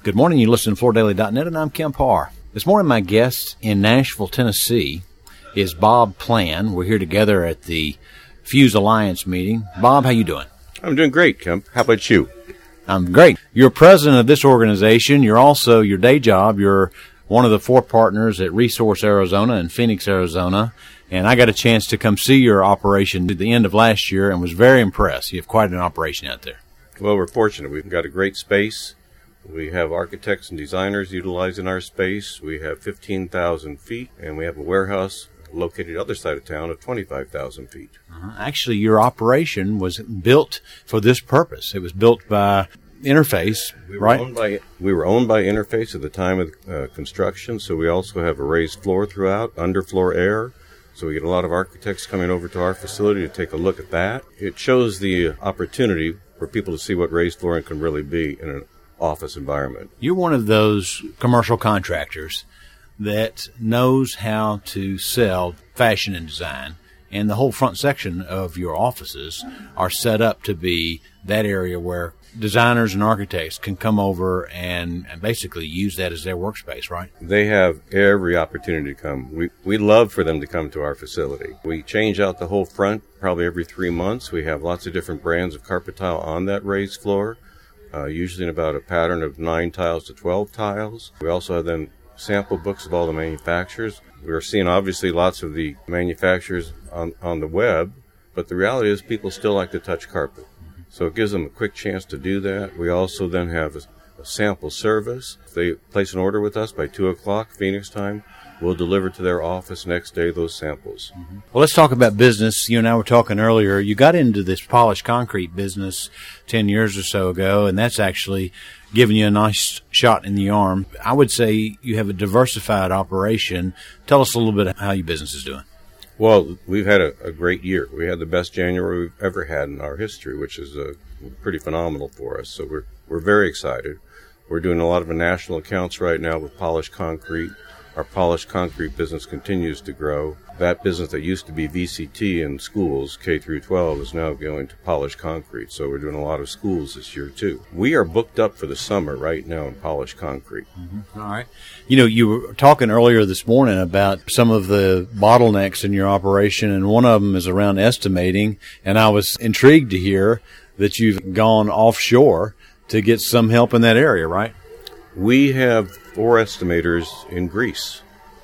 Good morning. You listen to FloorDaily.net, and I'm Kim Parr. This morning, my guest in Nashville, Tennessee, is Bob Plan. We're here together at the Fuse Alliance meeting. Bob, how you doing? I'm doing great, Kim. How about you? I'm great. You're president of this organization. You're also, your day job, you're one of the four partners at Resource Arizona in Phoenix, Arizona. And I got a chance to come see your operation at the end of last year and was very impressed. You have quite an operation out there. Well, we're fortunate. We've got a great space. We have architects and designers utilizing our space. We have 15,000 feet, and we have a warehouse located the other side of town of 25,000 feet. Actually, your operation was built for this purpose. It was built by Interface, right? We were owned by Interface at the time of construction, so we also have a raised floor throughout, underfloor air. So we get a lot of architects coming over to our facility to take a look at that. It shows the opportunity for people to see what raised flooring can really be in an office environment. You're one of those commercial contractors that knows how to sell fashion and design, and the whole front section of your offices are set up to be that area where designers and architects can come over and basically use that as their workspace, right? They have every opportunity to come. We love for them to come to our facility. We change out the whole front probably every 3 months. We have lots of different brands of carpet tile on that raised floor, usually in about a pattern of 9 tiles to 12 tiles. We also have then sample books of all the manufacturers. We're seeing obviously lots of the manufacturers on the web, but the reality is people still like to touch carpet. So it gives them a quick chance to do that. We also then have a sample service. If they place an order with us by 2 o'clock Phoenix time, we'll deliver to their office next day those samples. Well, let's talk about business. You and I were talking earlier. You got into this polished concrete business 10 years or so ago, and that's actually giving you a nice shot in the arm. I would say you have a diversified operation. Tell us a little bit how your business is doing. Well, we've had a great year. We had the best January we've ever had in our history, which is pretty phenomenal for us. So we're very excited. We're doing a lot of national accounts right now with polished concrete. Our polished concrete business continues to grow. That business that used to be VCT in schools, K through 12, is now going to polished concrete. So we're doing a lot of schools this year, too. We are booked up for the summer right now in polished concrete. All right. You know, you were talking earlier this morning about some of the bottlenecks in your operation, and one of them is around estimating. And I was intrigued to hear that you've gone offshore to get some help in that area, right? We have 4 estimators in Greece.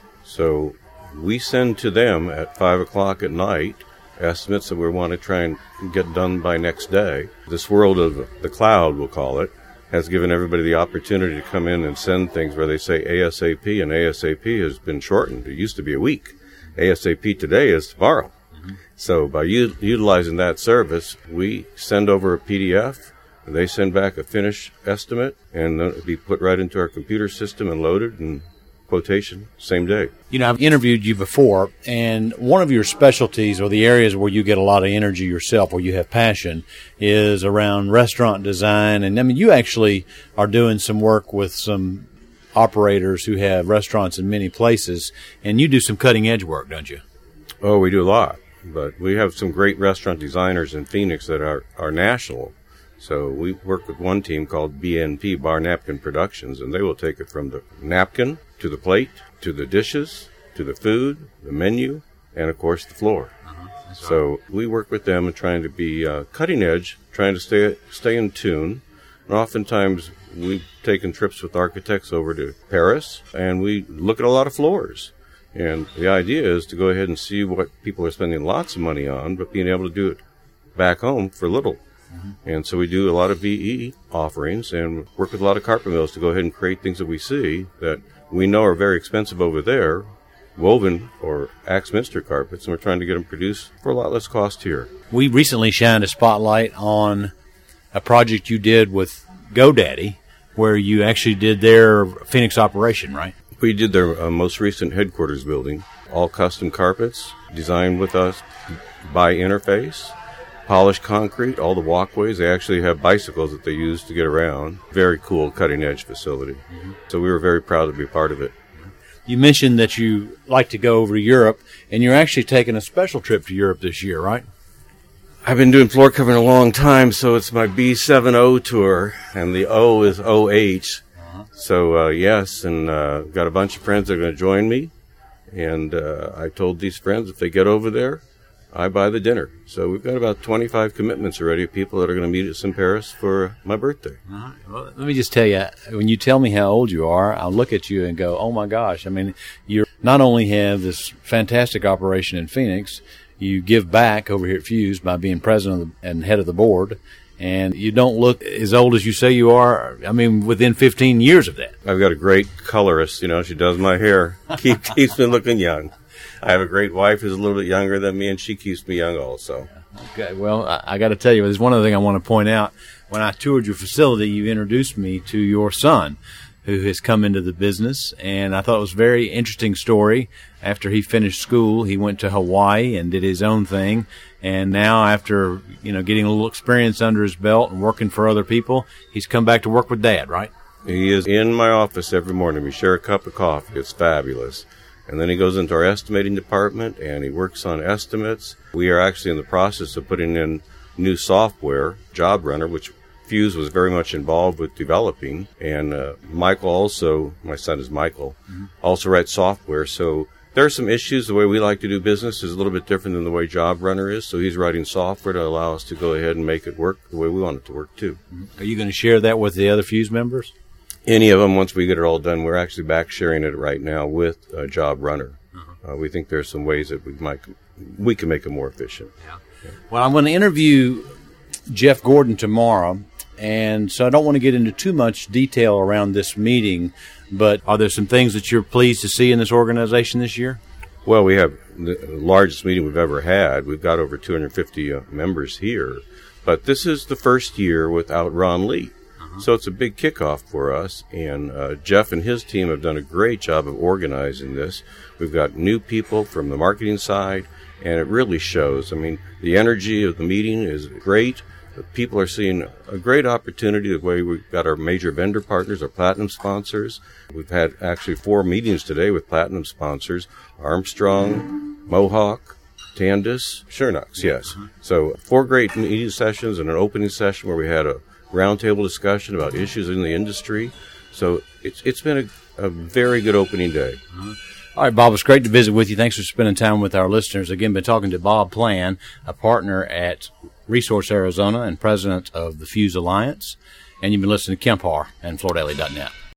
So we send to them at 5 o'clock at night estimates that we want to try and get done by next day. This world of the cloud, we'll call it, has given everybody the opportunity to come in and send things where they say ASAP, and ASAP has been shortened. It used to be a week. ASAP today is tomorrow. So by utilizing that service, we send over a PDF. They send back a finished estimate, and it'll be put right into our computer system and loaded and quotation same day. You know, I've interviewed you before, and one of your specialties or the areas where you get a lot of energy yourself, where you have passion, is around restaurant design. And I mean, you actually are doing some work with some operators who have restaurants in many places, and you do some cutting edge work, don't you? Oh, we do a lot, but we have some great restaurant designers in Phoenix that are national. So we work with one team called BNP, Bar Napkin Productions, and they will take it from the napkin to the plate, to the dishes, to the food, the menu, and, of course, the floor. So we work with them and trying to be cutting edge, trying to stay in tune. And oftentimes we've taken trips with architects over to Paris, and we look at a lot of floors. And the idea is to go ahead and see what people are spending lots of money on, but being able to do it back home for little. And so we do a lot of VE offerings and work with a lot of carpet mills to go ahead and create things that we see that we know are very expensive over there, woven or Axminster carpets, and we're trying to get them produced for a lot less cost here. We recently shined a spotlight on a project you did with GoDaddy, where you actually did their Phoenix operation, right? We did their most recent headquarters building, all custom carpets, designed with us by Interface. Polished concrete, all the walkways. They actually have bicycles that they use to get around. Very cool cutting-edge facility. So we were very proud to be part of it. You mentioned that you like to go over to Europe, and you're actually taking a special trip to Europe this year, right? I've been doing floor covering a long time, so it's my B70 tour, and the O is OH. So, yes, and got a bunch of friends that are going to join me. And I told these friends if they get over there, I buy the dinner. So we've got about 25 commitments already of people that are going to meet us in Paris for my birthday. All right. Well, let me just tell you, when you tell me how old you are, I'll look at you and go, oh, my gosh. I mean, you not only have this fantastic operation in Phoenix, you give back over here at Fuse by being president and head of the board, and you don't look as old as you say you are. I mean, within 15 years of that. I've got a great colorist. She does my hair. Keeps me looking young. I have a great wife who's a little bit younger than me, and she keeps me young also. Okay, well, I got to tell you, there's one other thing I want to point out. When I toured your facility, you introduced me to your son, who has come into the business, and I thought it was a very interesting story. After he finished school, he went to Hawaii and did his own thing, and now after getting a little experience under his belt and working for other people, he's come back to work with Dad, right? He is in my office every morning. We share a cup of coffee. It's fabulous. And then he goes into our estimating department, and he works on estimates. We are actually in the process of putting in new software, Job Runner, which Fuse was very much involved with developing. And Michael also, my son is Michael, also writes software. So there are some issues. The way we like to do business is a little bit different than the way Job Runner is. So he's writing software to allow us to go ahead and make it work the way we want it to work, too. Are you going to share that with the other Fuse members? Any of them, once we get it all done. We're actually back sharing it right now with Job Runner. We think there's some ways that we can make it more efficient. Yeah. Well, I'm going to interview Jeff Gordon tomorrow, and so I don't want to get into too much detail around this meeting, but are there some things that you're pleased to see in this organization this year? Well, we have the largest meeting we've ever had. We've got over 250 members here, but this is the first year without Ron Lee. So it's a big kickoff for us, and Jeff and his team have done a great job of organizing this. We've got new people from the marketing side, and it really shows. I mean, the energy of the meeting is great. The people are seeing a great opportunity the way we've got our major vendor partners, our platinum sponsors. We've had actually 4 meetings today with platinum sponsors, Armstrong, Mohawk, Tandis, Shernox, yes. So 4 great meeting sessions and an opening session where we had a roundtable discussion about issues in the industry. So it's been a very good opening day. All right, Bob, it's great to visit with you. Thanks for spending time with our listeners. Again, been talking to Bob Plan, a partner at Resource Arizona and president of the Fuse Alliance. And you've been listening to Kemp Harr and FloorDaily.net.